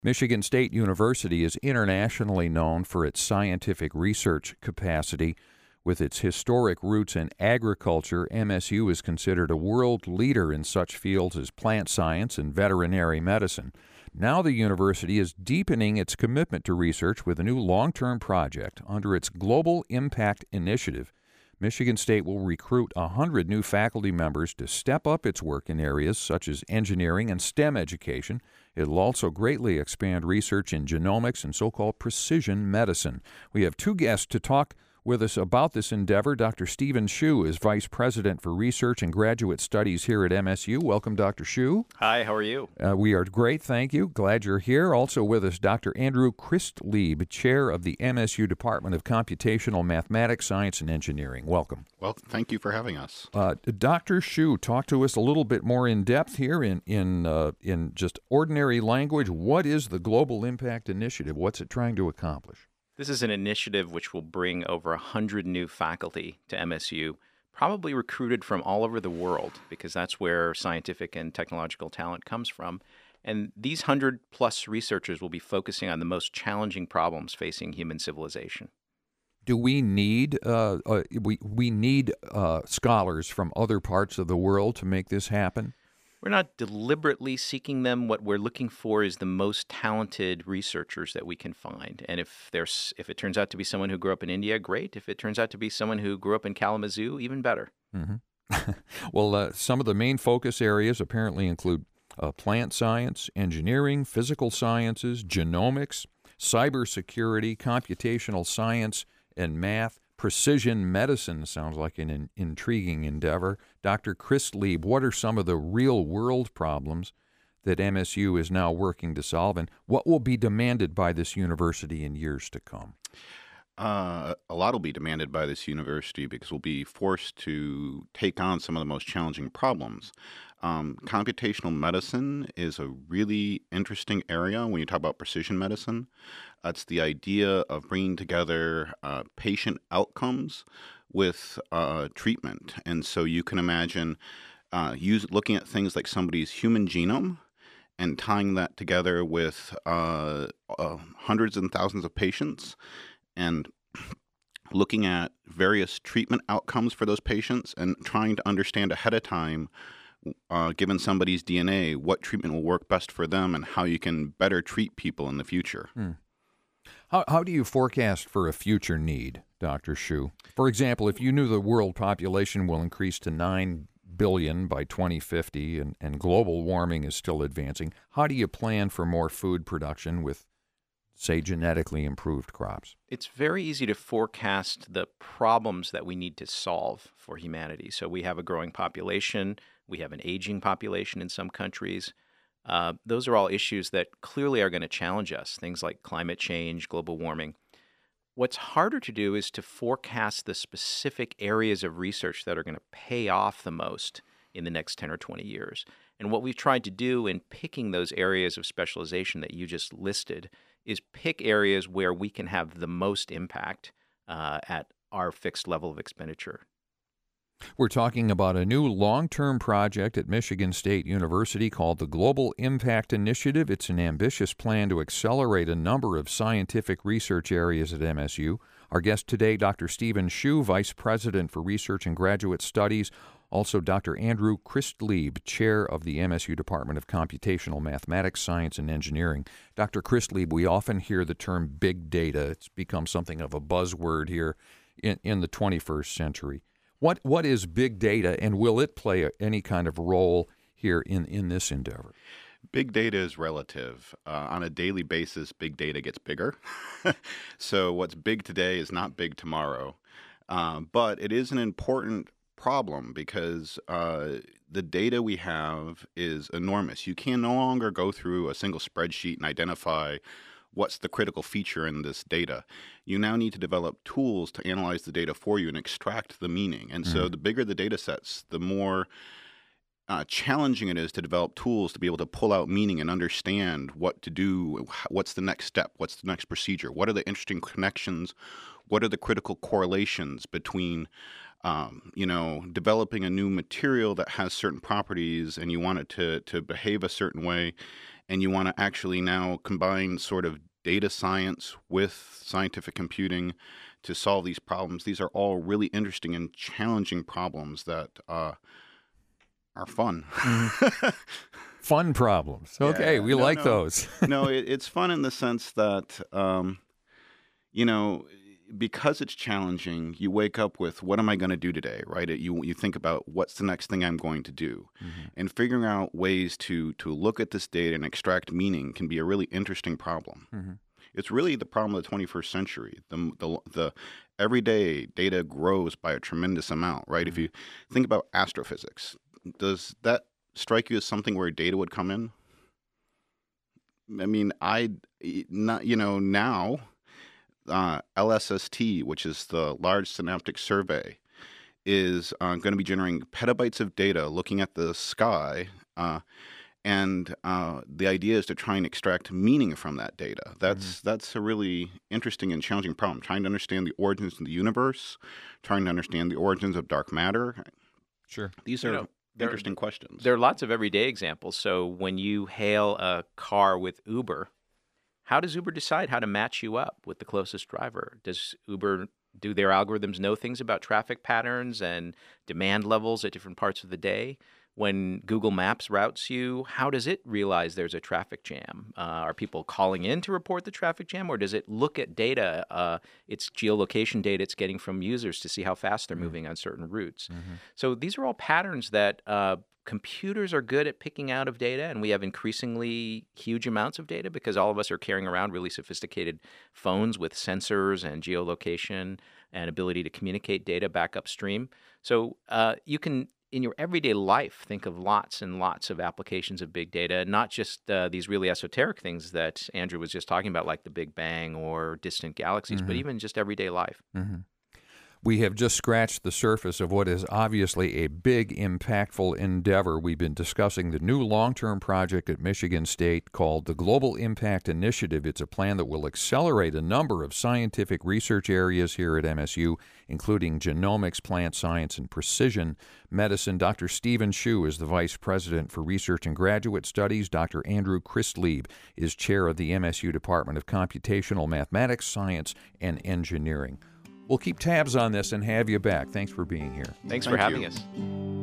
Michigan State University is internationally known for its scientific research capacity. With its historic roots in agriculture, MSU is considered a world leader in such fields as plant science and veterinary medicine. Now the university is deepening its commitment to research with a new long-term project under its Global Impact Initiative. Michigan State will recruit 100 new faculty members to step up its work in areas such as engineering and STEM education. It'll also greatly expand research in genomics and so-called precision medicine. We have two guests to talk with us about this endeavor. Dr. Steven Schuh is Vice President for Research and Graduate Studies here at MSU. Welcome, Dr. Schuh. Hi, how are you? We are great, thank you. Glad you're here. Also with us, Dr. Andrew Christlieb, Chair of the MSU Department of Computational Mathematics, Science, and Engineering. Welcome. Well, thank you for having us. Dr. Schuh, talk to us a little bit more in depth here in just ordinary language. What is the Global Impact Initiative? What's it trying to accomplish? This is an initiative which will bring over 100 new faculty to MSU, probably recruited from all over the world, because that's where scientific and technological talent comes from. And these 100-plus researchers will be focusing on the most challenging problems facing human civilization. Do we need scholars from other parts of the world to make this happen? We're not deliberately seeking them. What we're looking for is the most talented researchers that we can find. And if it turns out to be someone who grew up in India, great. If it turns out to be someone who grew up in Kalamazoo, even better. Mm-hmm. Well, some of the main focus areas apparently include plant science, engineering, physical sciences, genomics, cybersecurity, computational science, and math. Precision medicine sounds like an intriguing endeavor. Dr. Christlieb, what are some of the real-world problems that MSU is now working to solve, and what will be demanded by this university in years to come? A lot will be demanded by this university because we'll be forced to take on some of the most challenging problems. Computational medicine is a really interesting area when you talk about precision medicine. It's the idea of bringing together patient outcomes with treatment. And so you can imagine looking at things like somebody's human genome and tying that together with hundreds and thousands of patients and looking at various treatment outcomes for those patients and trying to understand ahead of time, given somebody's DNA, what treatment will work best for them and how you can better treat people in the future. How do you forecast for a future need, Dr. Schuh? For example, if you knew the world population will increase to 9 billion by 2050 and global warming is still advancing, how do you plan for more food production with, say, genetically improved crops? It's very easy to forecast the problems that we need to solve for humanity. So we have a growing population. We have an aging population in some countries. Those are all issues that clearly are going to challenge us, things like climate change, global warming. What's harder to do is to forecast the specific areas of research that are going to pay off the most in the next 10 or 20 years. And what we've tried to do in picking those areas of specialization that you just listed is pick areas where we can have the most impact at our fixed level of expenditure. We're talking about a new long-term project at Michigan State University called the Global Impact Initiative. It's an ambitious plan to accelerate a number of scientific research areas at MSU. Our guest today, Dr. Steven Schuh, Vice President for Research and Graduate Studies. Also, Dr. Andrew Christlieb, Chair of the MSU Department of Computational Mathematics, Science, and Engineering. Dr. Christlieb, we often hear the term big data. It's become something of a buzzword here in the 21st century. What is big data, and will it play any kind of role here in this endeavor? Big data is relative. On a daily basis, big data gets bigger. So what's big today is not big tomorrow. But it is an important problem because the data we have is enormous. You can no longer go through a single spreadsheet and identify what's the critical feature in this data. You now need to develop tools to analyze the data for you and extract the meaning. And so the bigger the data sets, the more challenging it is to develop tools to be able to pull out meaning and understand what to do, what's the next step, what's the next procedure, what are the interesting connections, what are the critical correlations between developing a new material that has certain properties and you want it to behave a certain way, and you want to actually now combine sort of data science with scientific computing to solve these problems. These are all really interesting and challenging problems that are fun. Fun problems. Okay, we like those. No, it's fun in the sense that, because it's challenging, you wake up with, what am I going to do today, right? You think about, what's the next thing I'm going to do? And figuring out ways to look at this data and extract meaning can be a really interesting problem. It's really the problem of the 21st century. The everyday data grows by a tremendous amount, right? If you think about astrophysics, does that strike you as something where data would come in? I mean, now LSST, which is the Large Synaptic Survey, is going to be generating petabytes of data looking at the sky, and the idea is to try and extract meaning from that data. That's a really interesting and challenging problem, trying to understand the origins of the universe, trying to understand the origins of dark matter. Sure. These are interesting questions. There are lots of everyday examples. So when you hail a car with Uber, how does Uber decide how to match you up with the closest driver? Does Uber, do their algorithms know things about traffic patterns and demand levels at different parts of the day? When Google Maps routes you, how does it realize there's a traffic jam? Are people calling in to report the traffic jam, or does it look at data, its geolocation data it's getting from users to see how fast they're moving on certain routes? So these are all patterns that computers are good at picking out of data, and we have increasingly huge amounts of data because all of us are carrying around really sophisticated phones with sensors and geolocation and ability to communicate data back upstream. So you can, in your everyday life, think of lots and lots of applications of big data, not just these really esoteric things that Andrew was just talking about, like the Big Bang or distant galaxies, but even just everyday life. We have just scratched the surface of what is obviously a big, impactful endeavor. We've been discussing the new long-term project at Michigan State called the Global Impact Initiative. It's a plan that will accelerate a number of scientific research areas here at MSU, including genomics, plant science, and precision medicine. Dr. Stephen Schuh is the Vice President for Research and Graduate Studies. Dr. Andrew Christlieb is Chair of the MSU Department of Computational Mathematics, Science, and Engineering. We'll keep tabs on this and have you back. Thanks for being here. Thanks for having us.